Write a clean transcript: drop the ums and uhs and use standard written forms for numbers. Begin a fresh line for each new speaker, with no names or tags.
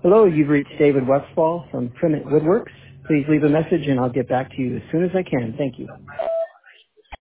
Hello, you've reached David Westfall from Primit Woodworks. Please leave a message and I'll get back to you as soon as I can. Thank you.